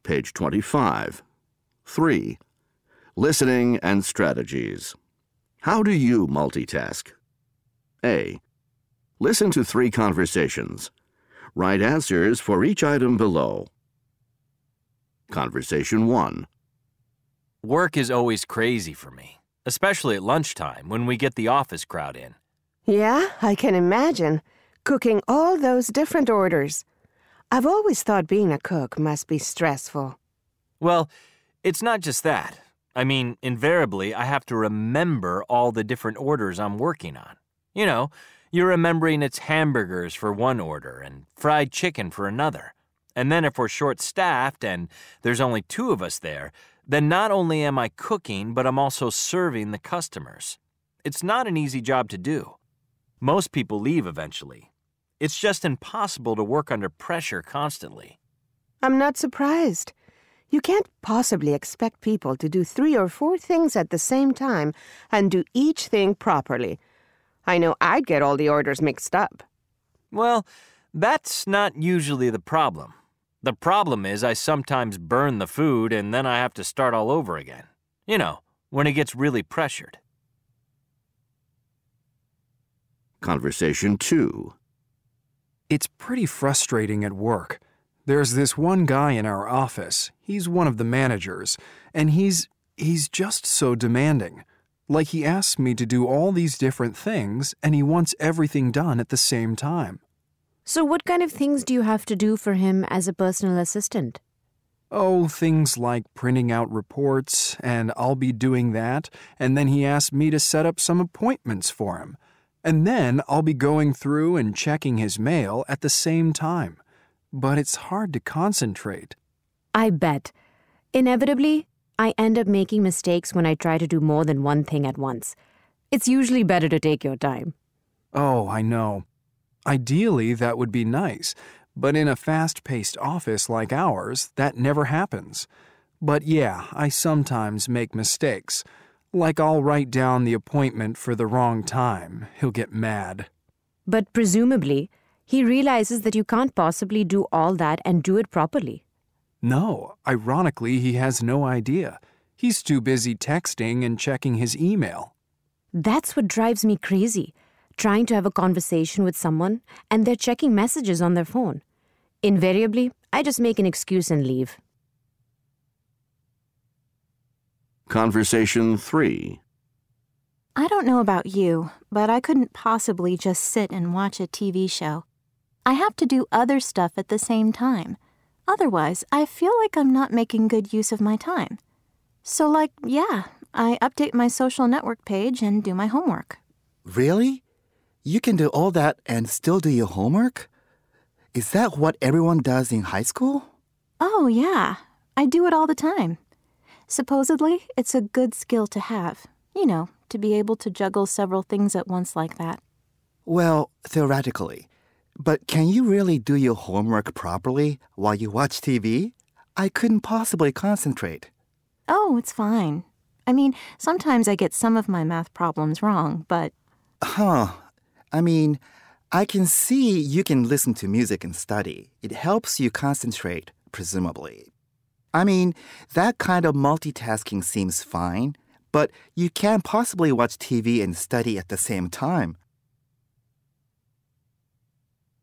Page 25. 3. Listening and strategies. How do you multitask? A. Listen to 3 conversations. Write answers for each item below. Conversation 1. Work is always crazy for me, especially at lunchtime when we get the office crowd in. Yeah, I can imagine. Cooking all those different orders. I've always thought being a cook must be stressful. Well, it's not just that. I mean, invariably, I have to remember all the different orders I'm working on. You know, you're remembering it's hamburgers for one order and fried chicken for another. And then if we're short-staffed and there's only 2 of us there, then not only am I cooking, but I'm also serving the customers. It's not an easy job to do. Most people leave eventually. It's just impossible to work under pressure constantly. I'm not surprised. You can't possibly expect people to do 3 or 4 things at the same time and do each thing properly. I know I'd get all the orders mixed up. Well, that's not usually the problem. The problem is I sometimes burn the food and then I have to start all over again. You know, when it gets really pressured. Conversation 2. It's pretty frustrating at work. There's this one guy in our office. He's one of the managers, and he's just so demanding. Like he asks me to do all these different things, and he wants everything done at the same time. So what kind of things do you have to do for him as a personal assistant? Oh, things like printing out reports, and I'll be doing that, and then he asks me to set up some appointments for him. And then I'll be going through and checking his mail at the same time. But it's hard to concentrate. I bet. Inevitably, I end up making mistakes when I try to do more than one thing at once. It's usually better to take your time. Oh, I know. Ideally, that would be nice, but in a fast-paced office like ours, that never happens. But yeah, I sometimes make mistakes. Like I'll write down the appointment for the wrong time. He'll get mad. But presumably, he realizes that you can't possibly do all that and do it properly. No, ironically, he has no idea. He's too busy texting and checking his email. That's what drives me crazy. Trying to have a conversation with someone and they're checking messages on their phone. Invariably, I just make an excuse and leave. Conversation 3. I don't know about you, but I couldn't possibly just sit and watch a TV show. I have to do other stuff at the same time. Otherwise, I feel like I'm not making good use of my time. So I update my social network page and do my homework. Really? You can do all that and still do your homework? Is that what everyone does in high school? Oh, yeah. I do it all the time. Supposedly, it's a good skill to have. You know, to be able to juggle several things at once like that. Well, theoretically. But can you really do your homework properly while you watch TV? I couldn't possibly concentrate. Oh, it's fine. I mean, sometimes I get some of my math problems wrong, but... I can see you can listen to music and study. It helps you concentrate, presumably. That kind of multitasking seems fine, but you can't possibly watch TV and study at the same time.